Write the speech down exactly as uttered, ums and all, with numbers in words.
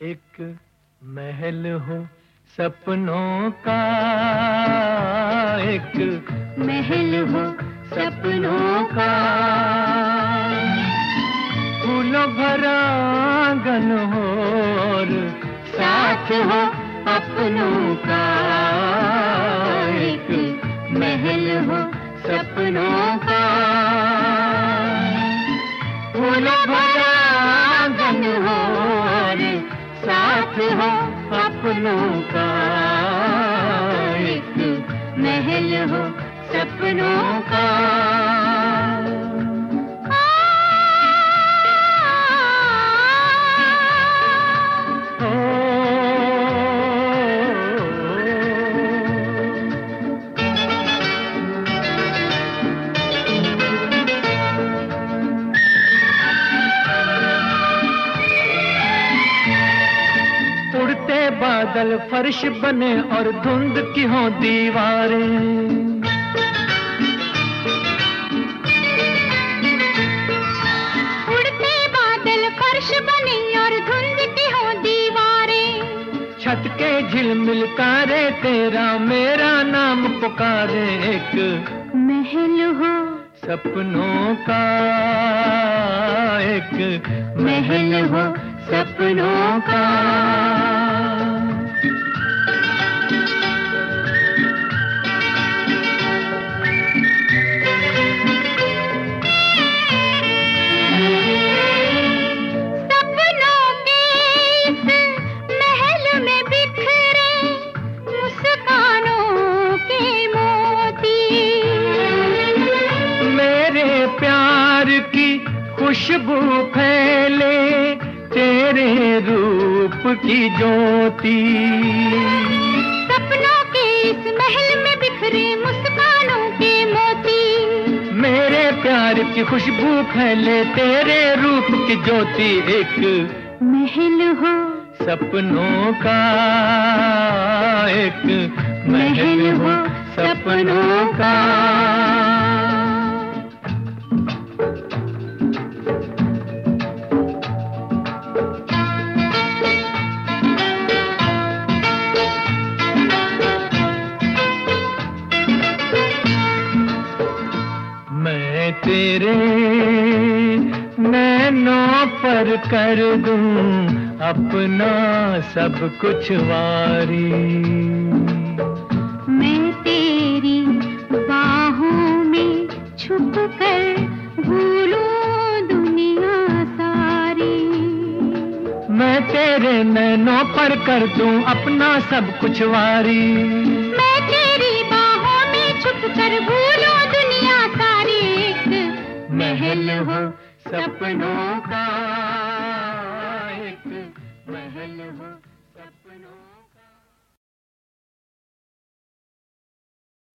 एक महल हो सपनों का, एक महल हो सपनों का, फूलों भरा आंगन हो और साथ हो अपनों का। एक महल हो सपनों का, फूलों भरा आंगन हो और साथ हो अपनों का। एक महल हो सपनों का। उड़ते बादल फर्श बने और धुंध की हो दीवारें, उड़ते बादल फर्श बने और धुंध की हो दीवारें, छत के झिलमिल तारे तेरा मेरा नाम पुकारे। एक महल हो सपनों का, एक महल हो सपनों का। सपनों के इस महल में बिखरे मुस्कानों के मोती, मेरे प्यार की खुशबू फैले तेरे रूप की ज्योति। सपनों के इस महल में बिखरे मुस्कानों के मोती, मेरे प्यार की खुशबू फैले तेरे रूप की ज्योति। एक महल हो सपनों का, एक महल हो सपनों का। मैं तेरे नैनों पर कर दूं अपना सब कुछ वारी, मैं तेरी बाहों में छुप कर भूलूं दुनिया सारी। मैं तेरे नैनों पर कर दूं अपना सब कुछ वारी, मैं तेरी बाहों में छुप कर भूलूं दुनिया सारी। एक महल हो सपनों का, एक महल हो सपनों